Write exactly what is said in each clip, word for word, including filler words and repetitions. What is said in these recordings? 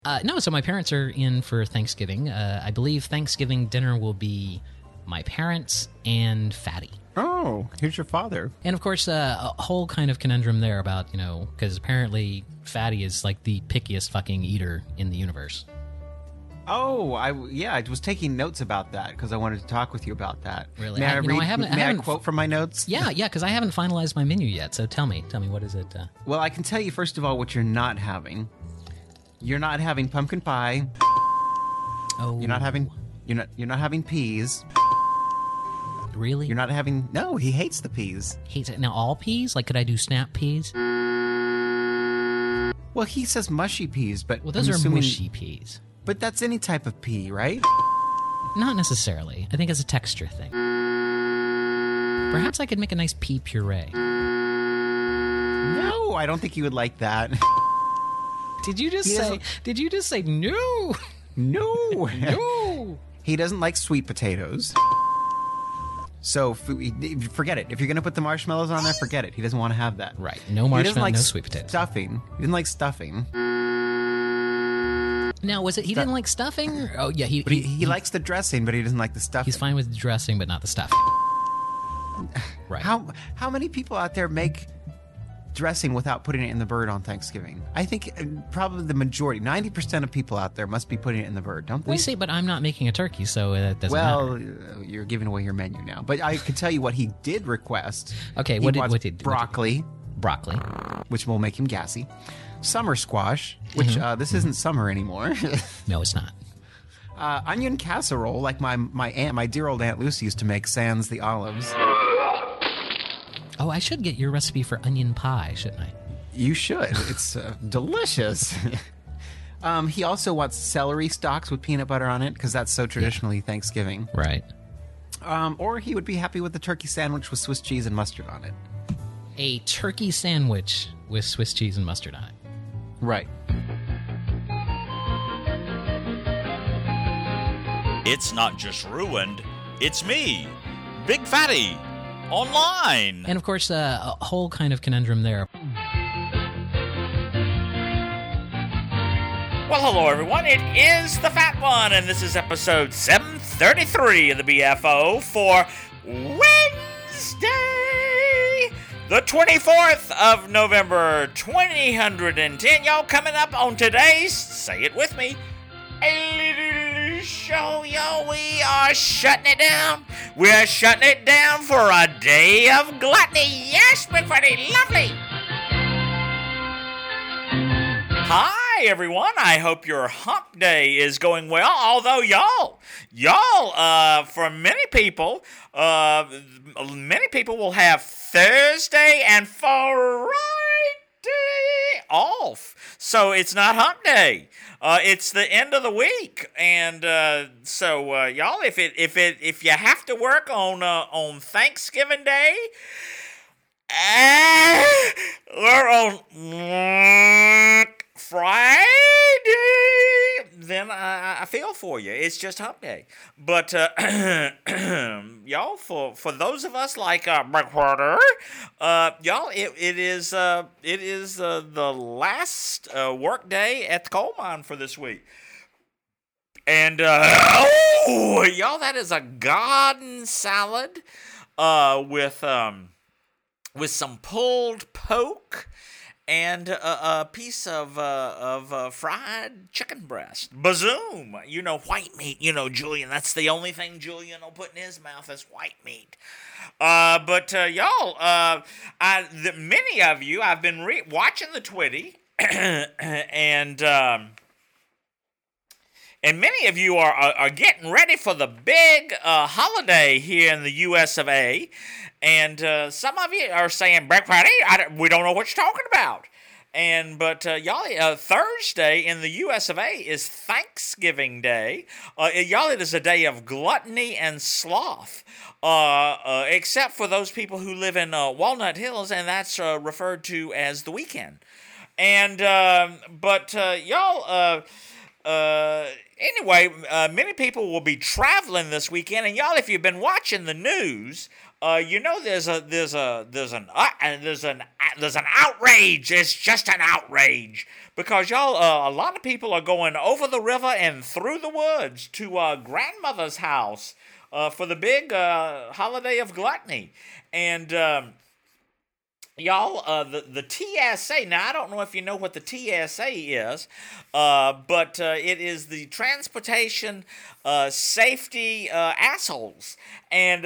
Uh, no, so my parents are in for Thanksgiving. Uh, I believe Thanksgiving dinner will be my parents and Fatty. Oh, here's your father. And, of course, uh, a whole kind of conundrum there about, you know, because apparently Fatty is like the pickiest fucking eater in the universe. Oh, I yeah, I was taking notes about that because I wanted to talk with you about that. Really? May I, I, you read? know, I haven't, may I, I haven't, quote from my notes? Yeah, yeah, because I haven't finalized my menu yet. So tell me, tell me, what is it? Uh... Well, I can tell you first of all what you're not having. You're not having pumpkin pie. Oh, You're not having. You're not. You're not having peas. Really? You're not having. No, he hates the peas. Hates it. Now all peas? Like, could I do snap peas? Well, he says mushy peas, but Well, those I'm are assuming, mushy peas. But that's any type of pea, right? Not necessarily. I think it's a texture thing. Perhaps I could make a nice pea puree. No, I don't think you would like that. Did you just He say? doesn't- Did you just say no? No. No. He doesn't like sweet potatoes. So f- forget it. If you're going to put the marshmallows on there, forget it. He doesn't want to have that. Right. No He marshmallow, doesn't like no sweet potatoes. stuffing. He doesn't like stuffing. Now, was it he didn't like stuffing? Or- Oh, yeah. He But he, he likes the dressing, but he doesn't like the stuffing. He's fine with the dressing, but not the stuffing. Right. How how many people out there make dressing without putting it in the bird on Thanksgiving? I think uh, probably the majority, ninety percent of people out there must be putting it in the bird, don't they? We say, but I'm not making a turkey, so it doesn't well, matter. uh, you're giving away your menu now. But I can tell you what he did request. Okay, He what did- wants what did- what did- broccoli, Broccoli. which will make him gassy. Summer squash, which Mm-hmm. uh, this isn't summer anymore. No, it's not. uh, onion casserole, like my my aunt, my dear old Aunt Lucy used to make sans the olives. Oh, I should get your recipe for onion pie, shouldn't I? You should. It's uh, delicious. um, he also wants celery stalks with peanut butter on it because that's so traditionally Thanksgiving. Right. Um, or he would be happy with the turkey sandwich with Swiss cheese and mustard on it. A turkey sandwich with Swiss cheese and mustard on it. Right. It's not just ruined, it's me, Big Fatty, online. And, of course, uh, a whole kind of conundrum there. Well, hello everyone, it is the Fat One, and this is episode seven thirty-three of the B F O for Wednesday, the twenty-fourth of November, twenty ten. Y'all, coming up on today's, say it with me, a little show, yo, we are shutting it down. We're shutting it down for a day of gluttony. Yes, Big Fatty, lovely. Hi, everyone. I hope your hump day is going well. Although, y'all, y'all, uh, for many people, uh, many people will have Thursday and Friday off. So it's not hump day. Uh, it's the end of the week, and uh, so uh, y'all, if it if it if you have to work on uh, on Thanksgiving Day, uh, or on Friday, then I, I feel for you. It's just hump day. But uh, y'all, for for those of us like uh, Breakwater, uh, y'all, it it is uh, it is uh, the last uh, work day at the coal mine for this week. And uh, oh, y'all, that is a garden salad uh, with um with some pulled pork and a, a piece of uh, of uh, fried chicken breast. Bazoom! You know, white meat. You know, Julian, that's the only thing Julian will put in his mouth is white meat. Uh, but, uh, y'all, uh, I, the, many of you, I've been re- watching the Twitty, and... Um, And many of you are, are, are getting ready for the big uh, holiday here in the U S of A. And uh, some of you are saying, Black Friday, I don't, we don't know what you're talking about. And But uh, y'all, uh, Thursday in the U S of A is Thanksgiving Day. Uh, y'all, it is a day of gluttony and sloth. Uh, uh, except for those people who live in uh, Walnut Hills, and that's uh, referred to as the weekend. And, uh, but uh, y'all... Uh, Uh, anyway, uh, many people will be traveling this weekend, and y'all, if you've been watching the news, uh, you know there's a there's a there's an uh, there's an there's an outrage. It's just an outrage because y'all, uh, a lot of people are going over the river and through the woods to uh, grandmother's house uh, for the big uh, holiday of gluttony, and. Um, Y'all, uh, the, the T S A, now I don't know if you know what the T S A is, uh, but uh, it is the Transportation uh, Safety uh, Assholes. And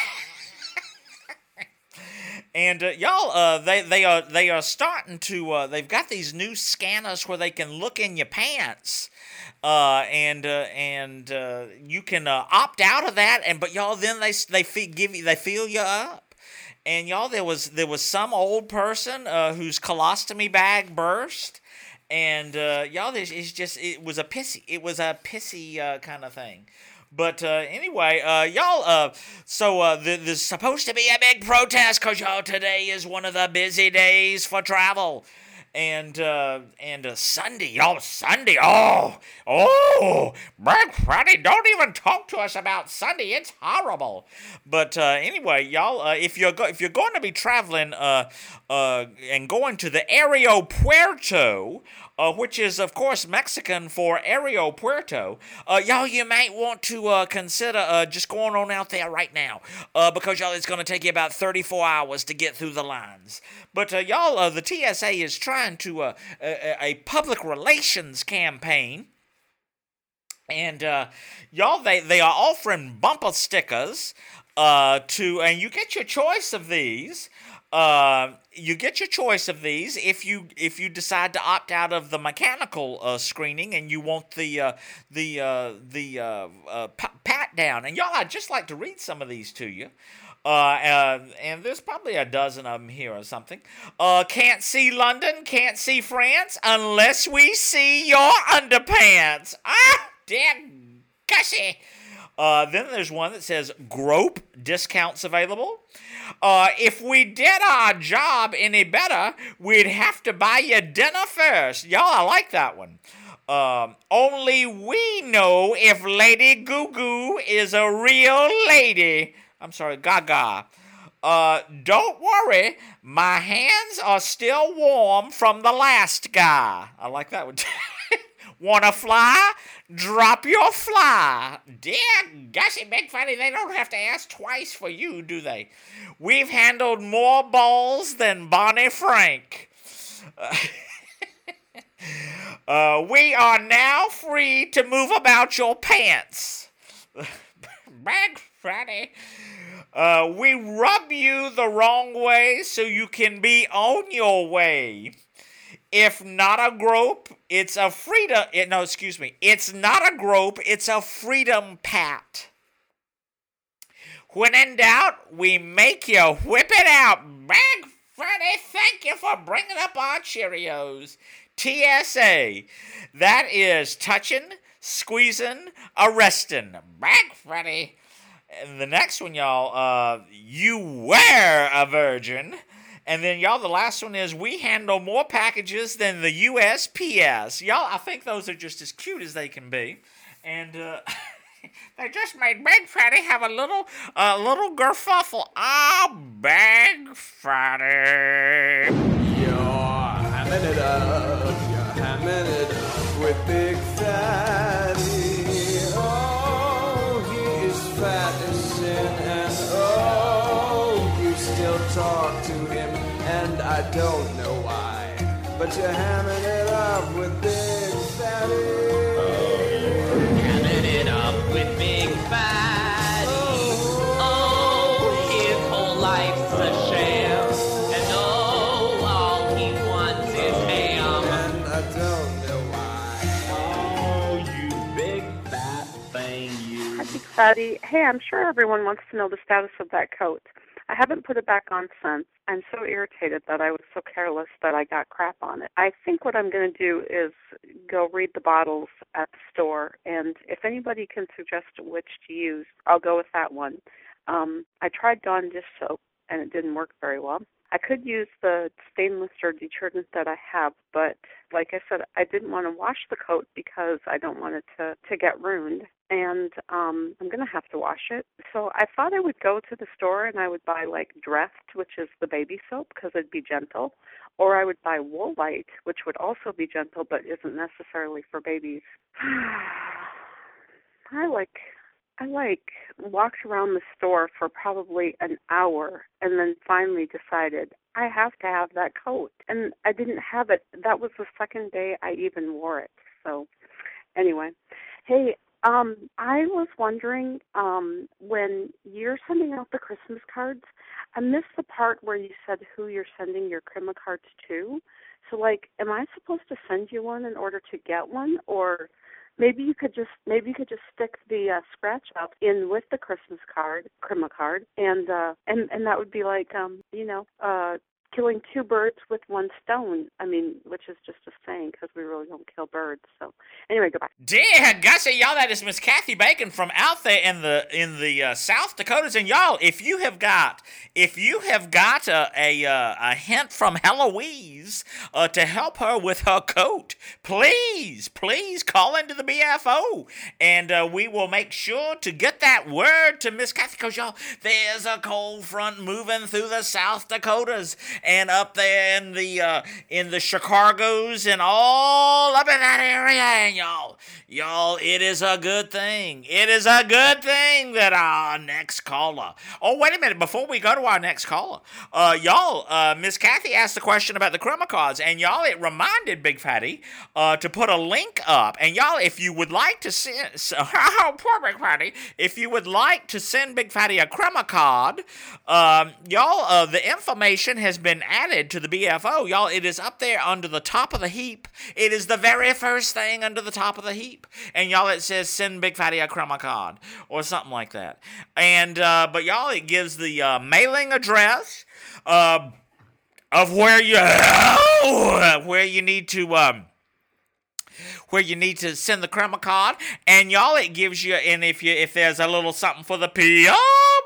and uh, y'all, uh, they, they, are, they are starting to, uh, they've got these new scanners where they can look in your pants. Uh, and uh, and uh, you can uh, opt out of that, and but y'all, then they they fee- give you they fill you up. And y'all, there was there was some old person uh, whose colostomy bag burst, and uh, y'all, this is just it was a pissy it was a pissy uh, kind of thing. But uh, anyway, uh, y'all, uh, so uh, th- there's supposed to be a big protest because y'all, today is one of the busy days for travel. And uh, and uh, Sunday, y'all, Sunday, oh, oh, Black Friday, don't even talk to us about Sunday, it's horrible. But uh, anyway, y'all, uh, if you're go- if you're going to be traveling uh, uh, and going to the Aeropuerto, uh, which is, of course, Mexican for Aeropuerto, uh, y'all, you might want to uh, consider uh, just going on out there right now, uh, because, y'all, it's going to take you about thirty-four hours to get through the lines. But, uh, y'all, uh, the T S A is trying to, uh, a, a public relations campaign, and, uh, y'all, they, they are offering bumper stickers, uh, to, and you get your choice of these, uh, you get your choice of these if you if you decide to opt out of the mechanical uh, screening and you want the uh, the uh, the uh, uh, pat down. And y'all, I'd just like to read some of these to you. Uh, uh, and there's probably a dozen of them here or something. Uh, can't see London, can't see France unless we see your underpants. Ah, damn gushy. Uh, then there's one that says grope discounts available. Uh, if we did our job any better, we'd have to buy you dinner first. Y'all, I like that one. Um, only we know if Lady Goo Goo is a real lady. I'm sorry, Gaga. Uh, don't worry, my hands are still warm from the last guy. I like that one. Wanna fly? Drop your fly. Dear Gussie McFunny, they don't have to ask twice for you, do they? We've handled more balls than Bonnie Frank. Uh, uh, we are now free to move about your pants. Bag Friday. Uh, we rub you the wrong way so you can be on your way. If not a grope, it's a freedom. No, excuse me. It's not a grope, it's a freedom pat. When in doubt, we make you whip it out. Bag Friday, thank you for bringing up our Cheerios. T S A. That is touching, squeezing, arresting. Bag Friday. And the next one, y'all, uh, you were a virgin. And then, y'all, the last one is we handle more packages than the U S P S. Y'all, I think those are just as cute as they can be. And uh, they just made Bag Friday have a little uh, little gerfuffle. Ah, Bag Friday. You're hamming it up, you're hamming it up with Big Fatty. Oh, he is fat as sin, and oh, you still talk to him, and I don't know why, but you're hamming it up with Big Fatty. Oh, you're hamming it up with Big Fatty. Oh, his whole life's a sham, and oh, all he wants is ham. And I don't know why. Oh, you big fat thing, you. Hi, Big Fatty. Hey, I'm sure everyone wants to know the status of that coat. I haven't put it back on since. I'm so irritated that I was so careless that I got crap on it. I think what I'm going to do is go read the bottles at the store, and if anybody can suggest which to use, I'll go with that one. Um, I tried Dawn dish soap, and it didn't work very well. I could use the stain lister detergent that I have, but like I said, I didn't want to wash the coat because I don't want it to, to get ruined. And um, I'm going to have to wash it. So I thought I would go to the store and I would buy like Dreft, which is the baby soap, because it'd be gentle. Or I would buy Woolite, which would also be gentle but isn't necessarily for babies. I like... I like walked around the store for probably an hour and then finally decided I have to have that coat. And I didn't have it. That was the second day I even wore it. So anyway, hey, um, I was wondering um, when you're sending out the Christmas cards, I missed the part where you said who you're sending your Crema cards to. So, like, am I supposed to send you one in order to get one, or... Maybe you could just maybe you could just stick the uh, scratch up in with the Christmas card, Crema card, and uh, and and that would be like um you know uh killing two birds with one stone. I mean, which is just a saying because we really don't kill birds. So anyway, goodbye. Dear Gussie, y'all, that is Miss Kathy Bacon from out there in the in the uh, South Dakotas, and y'all, if you have got if you have got a a, uh, a hint from Heloise uh, to help her with her coat, please please call into the B F O, and uh, we will make sure to get that word to Miss Kathy, because y'all, there's a cold front moving through the South Dakotas. And up there in the uh, in the Chicago's and all up in that area, and y'all, y'all, it is a good thing. It is a good thing that our next caller. Oh, wait a minute! Before we go to our next caller, uh, y'all, uh, Miss Kathy asked the question about the Crema cards, and y'all, it reminded Big Fatty uh, to put a link up. And y'all, if you would like to send, oh, poor Big Fatty, if you would like to send Big Fatty a Crema card, um, y'all, uh, the information has been added to the B F O. Y'all, it is up there under the top of the heap. It is the very first thing under the top of the heap. And y'all, it says send Big Fatty a Crema card or something like that. And, uh, but y'all, it gives the uh, mailing address uh, of where you, where you need to, um, where you need to send the Crema card, and y'all, it gives you, and if you if there's a little something for the P O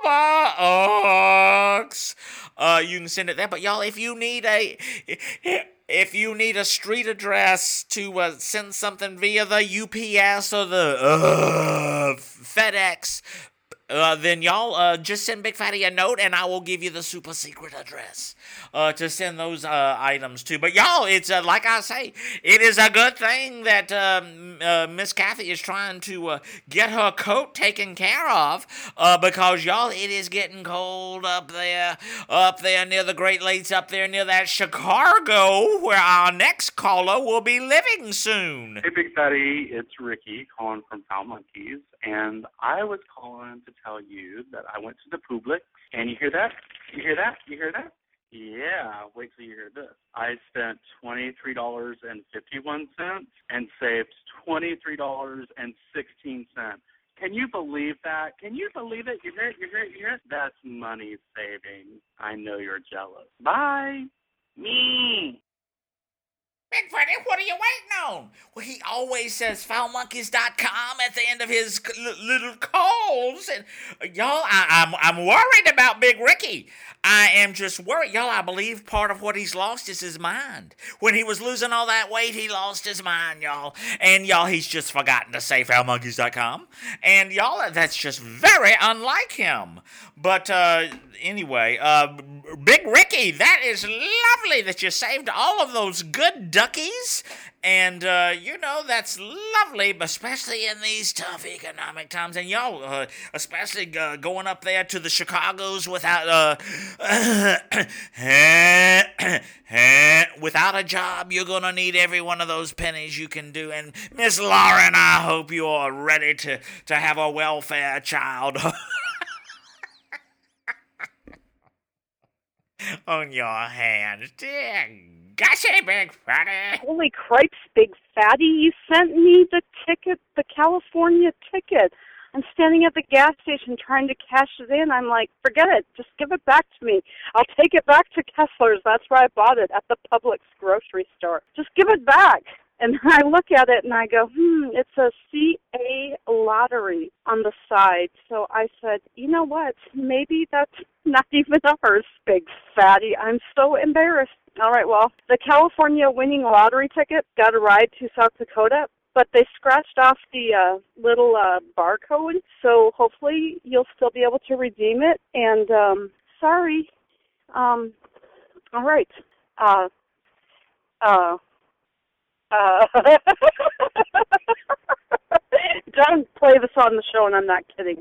Box, uh, you can send it there. But y'all, if you need a if you need a street address to uh, send something via the U P S or the uh, FedEx, uh, then y'all uh, just send Big Fatty a note, and I will give you the super secret address uh, to send those uh, items to. But y'all, it's uh, like I say, it is a good thing that um, uh, Miss Kathy is trying to uh, get her coat taken care of, uh, because y'all, it is getting cold up there, up there near the Great Lakes, up there near that Chicago, where our next caller will be living soon. Hey, Big Fatty, it's Ricky calling from Foul Monkeys, and I was calling to tell you that I went to the Publix, and you hear that? You hear that? You hear that? Yeah, wait till you hear this. I spent twenty-three dollars and fifty-one cents and saved twenty-three dollars and sixteen cents. Can you believe that? Can you believe it? You hear it? You hear it? You hear it? That's money saving. I know you're jealous. Bye. Me. Big Freddy, what are you waiting on? Well, he always says foul monkeys dot com at the end of his l- little calls. And uh, y'all, I, I'm I'm worried about Big Ricky. I am just worried. Y'all, I believe part of what he's lost is his mind. When he was losing all that weight, he lost his mind, y'all. And y'all, he's just forgotten to say foul monkeys dot com. And y'all, that's just very unlike him. But uh, anyway, uh, Big Ricky, that is lovely that you saved all of those good duckies. And, uh, you know, that's lovely, especially in these tough economic times. And y'all, uh, especially uh, going up there to the Chicago's without, uh, without a job, you're going to need every one of those pennies you can do. And Miss Lauren, I hope you are ready to, to have a welfare child on your hands. Dear Gussie, Big Fatty. Holy cripes, Big Fatty, you sent me the ticket, the California ticket. I'm standing at the gas station trying to cash it in. I'm like, forget it. Just give it back to me. I'll take it back to Kessler's. That's where I bought it, at the Publix grocery store. Just give it back. And I look at it and I go, hmm, it's a C A lottery on the side. So I said, you know what? Maybe that's not even ours, big fatty. I'm so embarrassed. All right, well, the California winning lottery ticket got a ride to South Dakota, but they scratched off the uh, little uh, barcode. So hopefully you'll still be able to redeem it. And um, sorry. Um, all right. Uh, uh, Uh, don't play this on the show, and I'm not kidding.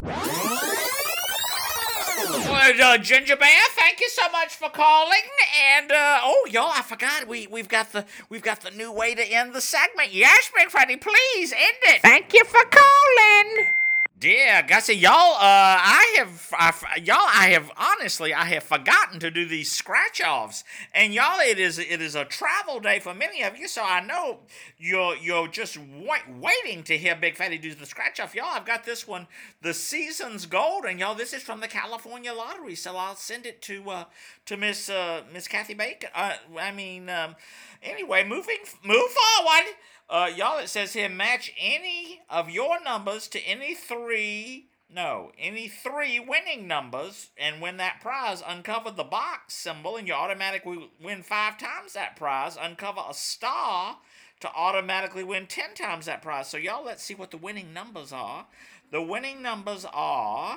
Well, uh, Ginger Bear, thank you so much for calling. And uh, oh, y'all, I forgot we we've got the we've got the new way to end the segment. Yes, Big Freddy, please end it. Thank you for calling. Dear Gussie, y'all, uh, I have, I, y'all, I have, honestly, I have forgotten to do these scratch-offs, and y'all, it is, it is a travel day for many of you, so I know you're, you're just wait, waiting to hear Big Fatty do the scratch-off. Y'all, I've got this one, the Season's Gold, and y'all, this is from the California Lottery, so I'll send it to, uh, to Miss, uh, Miss Kathy Bacon, uh, I mean, um, anyway, moving, move forward. Uh, y'all, it says here, match any of your numbers to any three, no, any three winning numbers, and win that prize. Uncover the box symbol, and you automatically win five times that prize. Uncover a star to automatically win ten times that prize. So, y'all, let's see what the winning numbers are. The winning numbers are,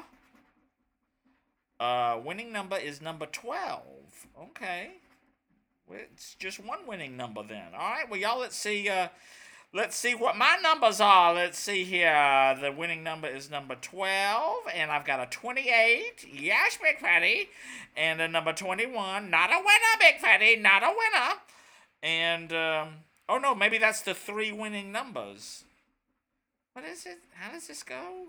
uh, winning number is number twelve. Okay. Well, it's just one winning number then. All right, well, y'all, let's see, uh, Let's see what my numbers are. Let's see here. The winning number is number twelve, and I've got a twenty-eight. Yes, Big Fatty. And a number twenty-one. Not a winner, Big Fatty. Not a winner. And, um, oh no, maybe that's the three winning numbers. What is it? How does this go?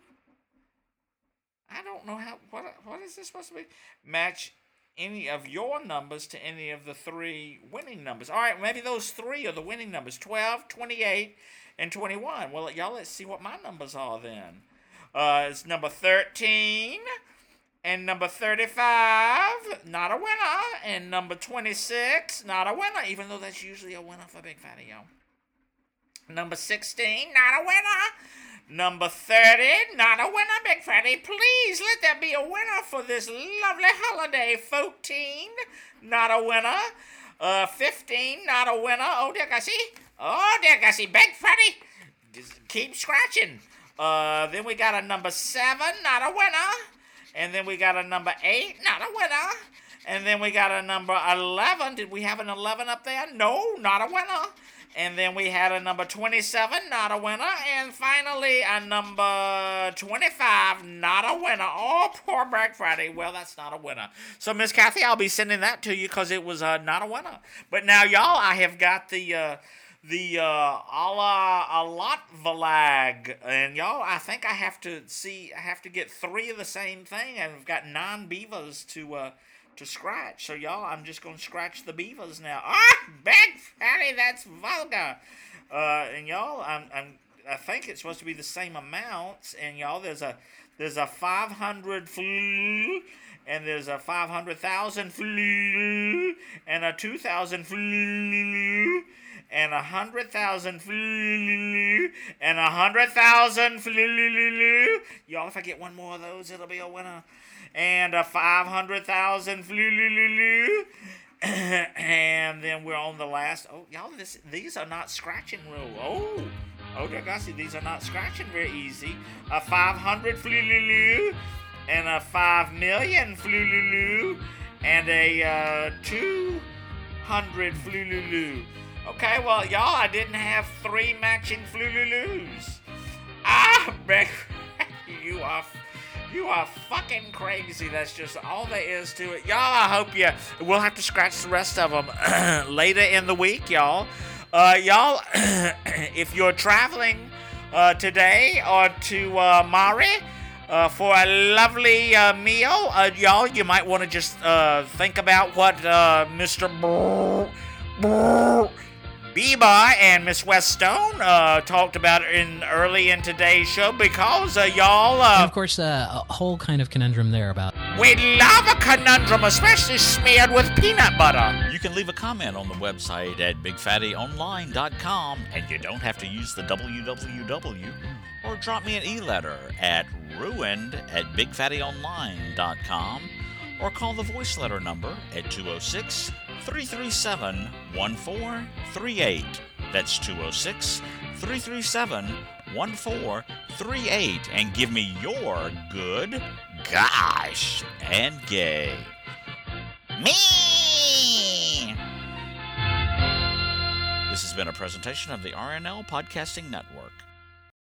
I don't know how, what, what is this supposed to be? Match any of your numbers to any of the three winning numbers. All right, maybe those three are the winning numbers, twelve, twenty-eight, and twenty-one. Well, y'all, let's see what my numbers are then. Uh, it's number thirteen and number thirty-five, not a winner, and number twenty-six, not a winner, even though that's usually a winner for Big Fatty, yo. Number sixteen, not a winner. Number thirty, not a winner, Big Fatty. Please let there be a winner for this lovely holiday. fourteen, not a winner. Uh, fifteen, not a winner. Oh, dear Gussie. Oh, dear Gussie. Big Fatty. Just keep scratching. Uh, then we got a number seven, not a winner. And then we got a number eight, not a winner. And then we got a number eleven. Did we have an eleven up there? No, not a winner. And then we had a number twenty-seven, not a winner. And finally, a number twenty-five, not a winner. Oh, poor Black Friday. Well, that's not a winner. So, Miss Kathy, I'll be sending that to you because it was uh, not a winner. But now, y'all, I have got the uh, the uh, a la a lot valag. And, y'all, I think I have to see, I have to get three of the same thing. And I've got nine beavers to... Uh, to scratch. So, y'all, I'm just going to scratch the beavers now. Ah, Big Fatty, that's vulgar. Uh, and, y'all, I'm, I'm, I think it's supposed to be the same amounts. And, y'all, there's a there's a five hundred flu, and there's a five hundred thousand flu, and a two thousand flu, and a one hundred thousand flu, and a one hundred thousand flu. Y'all, if I get one more of those, it'll be a winner. And a five hundred thousand flu, and then we're on the last. Oh, y'all, this these are not scratching real. Oh, oh, dear Gussie, these are not scratching very easy. A five hundred flu, and a five million flu, and a uh, two hundred flu. Okay, well, y'all, I didn't have three matching flu-lulus. Ah, Beck, you are. You are fucking crazy. That's just all there is to it. Y'all, I hope you... We'll have to scratch the rest of them later in the week, y'all. Uh, y'all, if you're traveling uh, today or to uh, Mari uh, for a lovely uh, meal, uh, y'all, you might want to just uh, think about what uh, Mister Brrr, Brrr, Beba and Miss Weststone uh, talked about it in early in today's show because uh, y'all. Uh, and of course, uh, a whole kind of conundrum there about. We love a conundrum, especially smeared with peanut butter. You can leave a comment on the website at big fatty online dot com, and you don't have to use the w w w, or drop me an e-letter at ruined at big fatty online dot com, or call the voice letter number at two oh six, three three seven, one four three eight. That's two oh six, three three seven, one four three eight, and give me your good, gosh, and gay. Me! This has been a presentation of the R N L Podcasting Network.